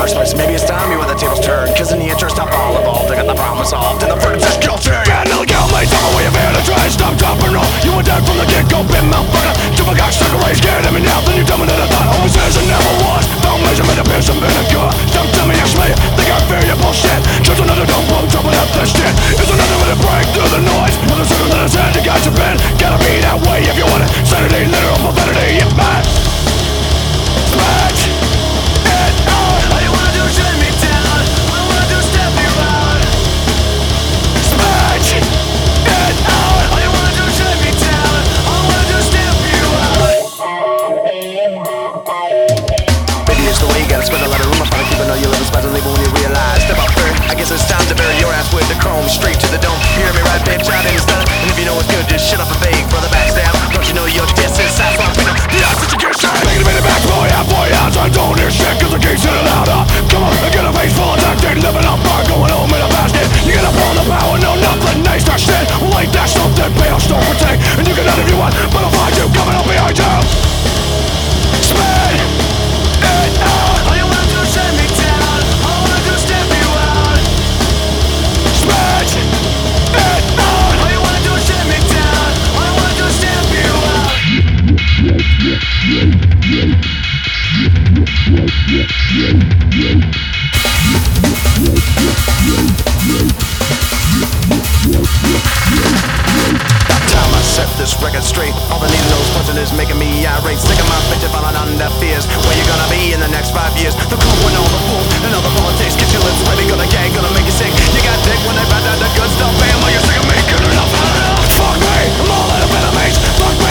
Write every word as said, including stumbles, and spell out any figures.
first place. Maybe it's time you where the tables turn, cause in the interest of all involved, I got the problem solved, and the verdict's is guilty. Bad little girl, mate, tell me where you've been and try and stop, drop, and roll. You were dead from the get-go, been motherfucker. Jump a cocksucker, raise, scared at me now, then you tell me that I thought always is and never was. Don't measure me to pierce some vinegar. Don't tell me, ask me, think I fear your bullshit. Just another dumb bum jumping up this shit. It's another way to break through the noise. Another circle that has had you got your pen. Gotta be that way if you want it. Sanity, literal profanity, it's bad. Smash it out. All you wanna do is shut me down. All I wanna do is step you out. Smash it out. All you wanna do is shut me down. All I wanna do is step you out. Maybe it's the way you gotta spend a lot of room. I finally keep it on your little spots and label when you realize. Step out third, I guess it's time to bury your ass with the chrome straight to the dome. You hear me right, bitch? I didn't stun. And if you know it's good, just shut up and beg for the backstab. Don't you know your diss is size from Pino? The oxygen gets shot. Making a minute back, boy, yeah, boy, yeah. I don't hear shit, cause the gate's hitting louder. Come on, I get a face full of tactic, living on fire, going home in a basket. You get up on the power, no, nothing nice, that shit. Well, ain't that something, pale, don't protect. And you can let if you want, but I'll find you coming up behind you. Spin it out. All you wanna do is shut me down. All I wanna do is step you out. Spin it out. All you wanna do is shut me down. All I wanna do is step you out. Time I set this record straight. All the needle nose punching is making me irate. Sick of my bitch falling on deaf ears. Where you gonna be in the next five years? The cold when all the fools and all the politics. Get your lips ready, gonna gag, gonna make you sick. You got dick when they find out the good stuff. Bam, while you're sick of me, good enough. Fuck me, I'm all out of enemies. Fuck me.